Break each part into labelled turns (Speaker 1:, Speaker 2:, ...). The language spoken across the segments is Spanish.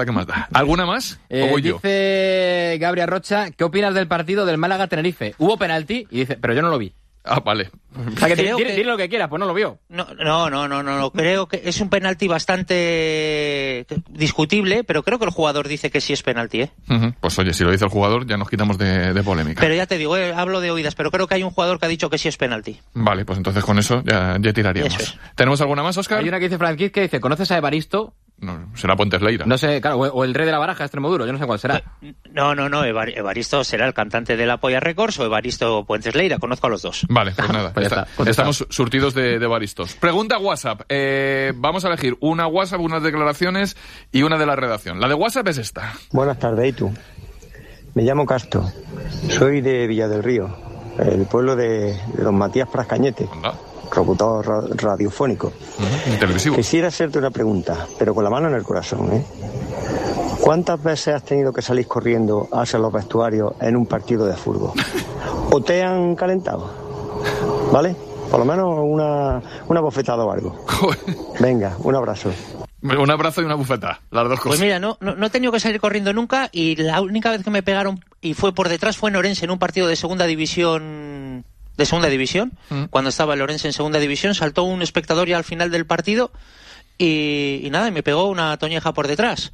Speaker 1: la que más da. ¿Alguna más? ¿O voy yo?
Speaker 2: Dice Gabriel Rocha, ¿qué opinas del partido del Málaga-Tenerife? Hubo penalti y dice, pero yo no lo vi.
Speaker 1: Ah, vale.
Speaker 2: O sea, que dile lo que quieras, pues no lo vio.
Speaker 3: No, creo que es un penalti bastante discutible, pero creo que el jugador dice que sí es penalti, ¿eh?
Speaker 1: Pues oye, si lo dice el jugador ya nos quitamos de polémica.
Speaker 3: Pero ya te digo, hablo de oídas, pero creo que hay un jugador que ha dicho que sí es penalti.
Speaker 1: Vale, pues entonces con eso ya tiraríamos.
Speaker 3: Eso es.
Speaker 1: ¿Tenemos alguna más, Óscar?
Speaker 2: Hay una que dice Franquís que dice, ¿conoces a Evaristo?
Speaker 1: No, será Puentes Leira.
Speaker 2: No sé, claro, o el rey de la baraja, Extremoduro, yo no sé cuál será.
Speaker 3: No, Evaristo será el cantante de la Polla Records o Evaristo Puentes Leira, conozco a los dos.
Speaker 1: Vale, pues nada,
Speaker 2: pues ya está.
Speaker 1: estamos surtidos de Evaristos. Pregunta WhatsApp, vamos a elegir una WhatsApp, unas declaraciones y una de la redacción. La de WhatsApp es esta.
Speaker 4: Buenas tardes, ¿y tú? Me llamo Castro, soy de Villa del Río, el pueblo de don Matías Pras Cañete.
Speaker 1: Anda.
Speaker 4: Locutor radiofónico.
Speaker 1: Televisivo.
Speaker 4: Quisiera hacerte una pregunta, pero con la mano en el corazón, ¿eh? ¿Cuántas veces has tenido que salir corriendo hacia los vestuarios en un partido de fútbol? ¿O te han calentado? ¿Vale? Por lo menos una bofetada o algo. Venga, un abrazo.
Speaker 1: Un abrazo y una bufeta, las dos cosas.
Speaker 3: Pues mira, no he tenido que salir corriendo nunca y la única vez que me pegaron y fue por detrás fue en Orense, en un partido de segunda división... cuando estaba el Orense en segunda división, saltó un espectador ya al final del partido y nada, y me pegó una toñeja por detrás.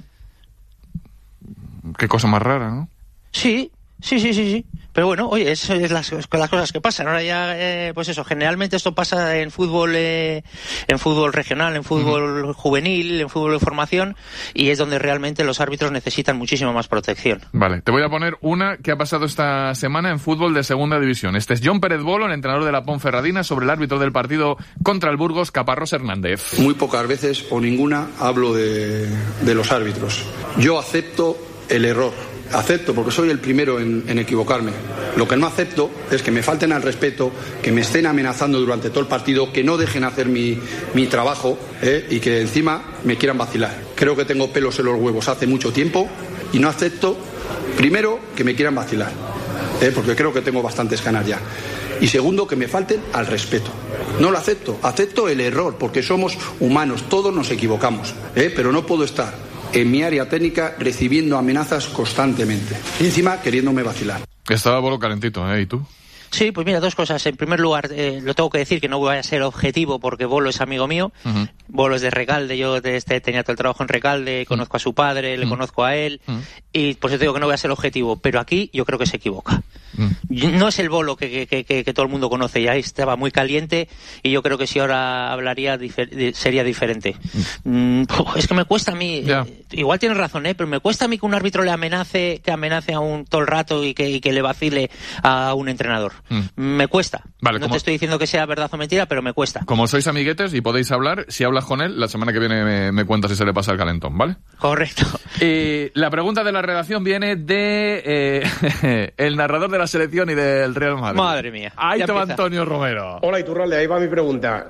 Speaker 1: Qué cosa más rara, ¿no?
Speaker 3: Sí. Pero bueno, oye, eso es las cosas que pasan. Ahora ya, pues eso, generalmente esto pasa en fútbol regional, en fútbol juvenil, en fútbol de formación, y es donde realmente los árbitros necesitan muchísima más protección.
Speaker 1: Vale, te voy a poner una que ha pasado esta semana en fútbol de segunda división. Este es John Pérez Bolo, el entrenador de la Ponferradina, sobre el árbitro del partido contra el Burgos, Caparrós Hernández.
Speaker 5: Muy pocas veces o ninguna hablo de los árbitros. Yo acepto el error. Acepto, porque soy el primero en equivocarme. Lo que no acepto es que me falten al respeto, que me estén amenazando durante todo el partido, que no dejen hacer mi trabajo y que encima me quieran vacilar. Creo que tengo pelos en los huevos hace mucho tiempo y no acepto, primero, que me quieran vacilar, porque creo que tengo bastantes ganas ya. Y segundo, que me falten al respeto. No lo acepto, acepto el error, porque somos humanos, todos nos equivocamos, pero no puedo estar en mi área técnica recibiendo amenazas constantemente y encima queriéndome vacilar.
Speaker 1: Estaba Bolo calentito, ¿y tú?
Speaker 3: Sí, pues mira, dos cosas. En primer lugar, lo tengo que decir que no voy a ser objetivo porque Bolo es amigo mío. Bolo es de Recalde, yo tenía todo el trabajo en Recalde, conozco a su padre, le conozco a él, y pues yo te digo que no voy a ser objetivo, pero aquí yo creo que se equivoca. No es el Bolo que todo el mundo conoce, ya estaba muy caliente y yo creo que si ahora hablaría sería diferente. Es que me cuesta a mí, igual tienes razón, pero me cuesta a mí que un árbitro le amenace a un todo el rato y que le vacile a un entrenador. Me cuesta.
Speaker 1: Vale,
Speaker 3: no te estoy diciendo que sea verdad o mentira, pero me cuesta.
Speaker 1: Como sois amiguetes y podéis hablar, si hablas con él, la semana que viene me cuentas si se le pasa el calentón, ¿vale?
Speaker 3: Correcto.
Speaker 1: La pregunta de la redacción viene de el narrador de la selección y del Real Madrid.
Speaker 3: Madre mía.
Speaker 1: Ahí te va Antonio Romero.
Speaker 6: Hola, Iturralde, ahí va mi pregunta.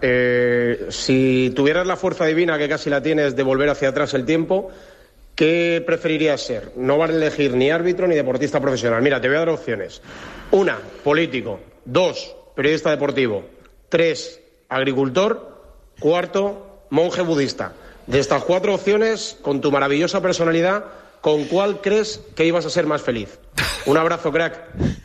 Speaker 6: Si tuvieras la fuerza divina, que casi la tienes, de volver hacia atrás el tiempo, ¿qué preferirías ser? No van a elegir ni árbitro ni deportista profesional. Mira, te voy a dar opciones. 1, político. 2, periodista deportivo. 3, agricultor. 4, monje budista. De estas 4 opciones, con tu maravillosa personalidad, ¿con cuál crees que ibas a ser más feliz? Un abrazo, crack.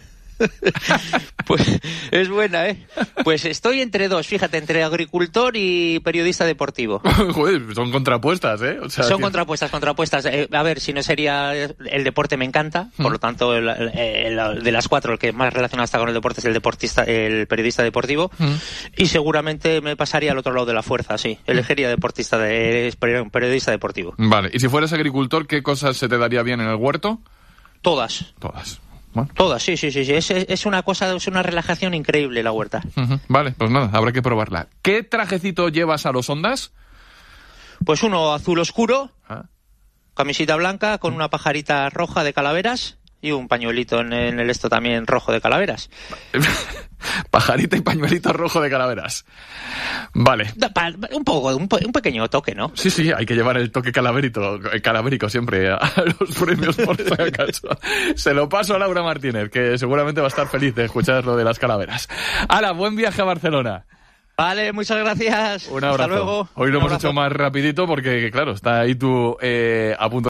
Speaker 3: Pues es buena, Pues estoy entre dos, fíjate, entre agricultor y periodista deportivo.
Speaker 1: Joder, son contrapuestas, O sea,
Speaker 3: son contrapuestas. A ver, si no sería... El deporte me encanta, por lo tanto, de las 4, el que más relacionado está con el deporte es el periodista deportivo, y seguramente me pasaría al otro lado de la fuerza, sí. Elegiría periodista deportivo.
Speaker 1: Vale, y si fueras agricultor, ¿qué cosas se te daría bien en el huerto?
Speaker 3: Todas. Bueno. Todas, sí. Es una cosa, es una relajación increíble la huerta.
Speaker 1: Vale, pues nada, habrá que probarla. ¿Qué trajecito llevas a los Ondas?
Speaker 3: Pues uno azul oscuro, camisita blanca con una pajarita roja de calaveras y un pañuelito en el esto también rojo de calaveras.
Speaker 1: Pajarita y pañuelito rojo de calaveras. Vale.
Speaker 3: Un pequeño toque, ¿no?
Speaker 1: Sí, hay que llevar el toque calavérico siempre a los premios por si acaso. Se lo paso a Laura Martínez, que seguramente va a estar feliz de escuchar lo de las calaveras. ¡Hala, buen viaje a Barcelona!
Speaker 3: Vale, muchas gracias.
Speaker 1: Un abrazo.
Speaker 3: Hasta luego.
Speaker 1: Hoy lo hemos hecho más rapidito porque, claro, está ahí tú a punto